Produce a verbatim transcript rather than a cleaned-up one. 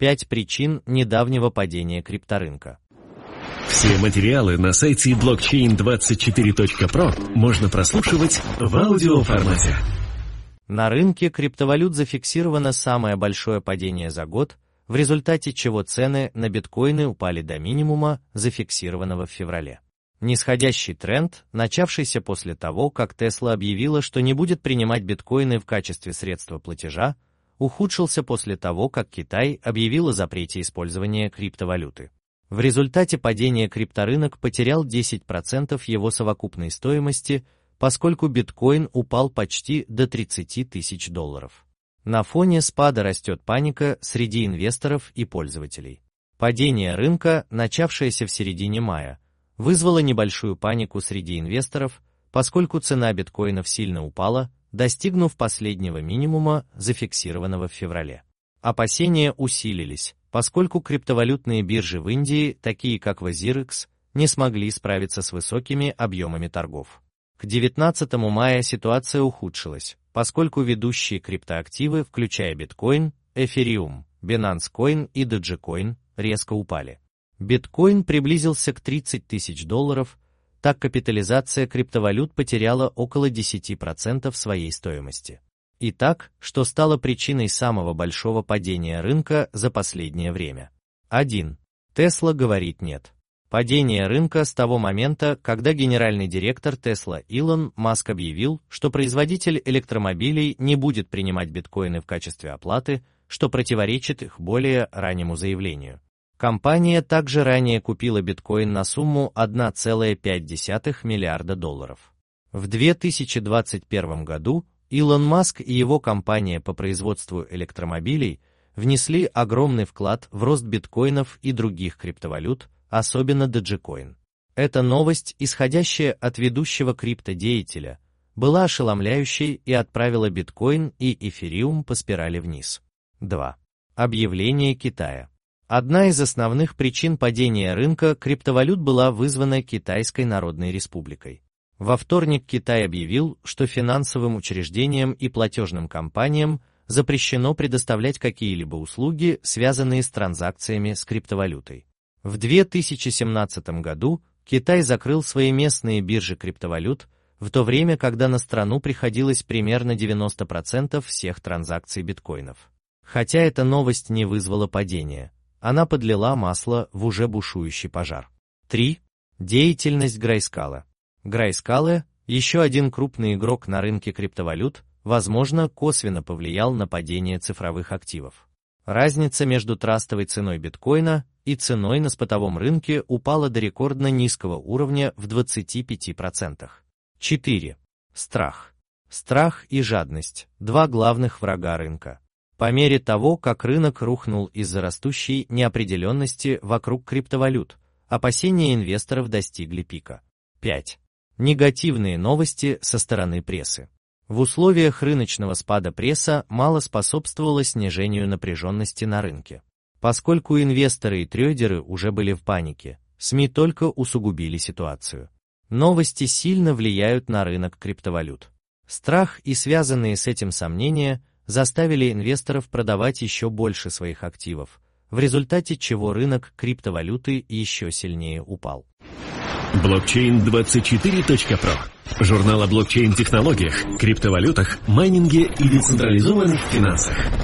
пять причин недавнего падения крипторынка. Все материалы на сайте блокчейн двадцать четыре точка про можно прослушивать в аудиоформате. На рынке криптовалют зафиксировано самое большое падение за год, в результате чего цены на биткоины упали до минимума, зафиксированного в феврале. Нисходящий тренд, начавшийся после того, как Tesla объявила, что не будет принимать биткоины в качестве средства платежа, ухудшился после того, как Китай объявил о запрете использования криптовалюты. В результате падения крипторынок потерял десять процентов его совокупной стоимости, поскольку биткоин упал почти до тридцати тысяч долларов. На фоне спада растет паника среди инвесторов и пользователей. Падение рынка, начавшееся в середине мая, вызвало небольшую панику среди инвесторов, поскольку цена биткоинов сильно упала, достигнув последнего минимума, зафиксированного в феврале. Опасения усилились, поскольку криптовалютные биржи в Индии, такие как Wazirx, не смогли справиться с высокими объемами торгов. К девятнадцатому мая ситуация ухудшилась, поскольку ведущие криптоактивы, включая биткоин, Ethereum, Binance Coin и Dogecoin, резко упали. Биткоин приблизился к тридцати тысяч долларов, так капитализация криптовалют потеряла около десяти процентов своей стоимости. Итак, что стало причиной самого большого падения рынка за последнее время? один. Tesla говорит нет. Падение рынка с того момента, когда генеральный директор Tesla Илон Маск объявил, что производитель электромобилей не будет принимать биткоины в качестве оплаты, что противоречит их более раннему заявлению. Компания также ранее купила биткоин на сумму одна целая пять десятых миллиарда долларов. В две тысячи двадцать первом году Илон Маск и его компания по производству электромобилей внесли огромный вклад в рост биткоинов и других криптовалют, особенно Dogecoin. Эта новость, исходящая от ведущего криптодеятеля, была ошеломляющей и отправила биткоин и эфириум по спирали вниз. два. Объявление Китая. Одна из основных причин падения рынка криптовалют была вызвана Китайской Народной Республикой. Во вторник Китай объявил, что финансовым учреждениям и платежным компаниям запрещено предоставлять какие-либо услуги, связанные с транзакциями с криптовалютой. В две тысячи семнадцатом году Китай закрыл свои местные биржи криптовалют, в то время, когда на страну приходилось примерно девяносто процентов всех транзакций биткоинов. Хотя эта новость не вызвала падения, она подлила масло в уже бушующий пожар. три. Деятельность Grayscale. Grayscale, еще один крупный игрок на рынке криптовалют, возможно, косвенно повлиял на падение цифровых активов. Разница между трастовой ценой биткоина и ценой на спотовом рынке упала до рекордно низкого уровня в двадцати пяти процентах. четыре. Страх. Страх и жадность – два главных врага рынка. По мере того, как рынок рухнул из-за растущей неопределенности вокруг криптовалют, опасения инвесторов достигли пика. пять. Негативные новости со стороны прессы. В условиях рыночного спада пресса мало способствовала снижению напряженности на рынке. Поскольку инвесторы и трейдеры уже были в панике, СМИ только усугубили ситуацию. Новости сильно влияют на рынок криптовалют. Страх и связанные с этим сомнения заставили инвесторов продавать еще больше своих активов, в результате чего рынок криптовалюты еще сильнее упал. блокчейн двадцать четыре точка про. Журнал о блокчейн-технологиях, криптовалютах, майнинге и децентрализованных финансах.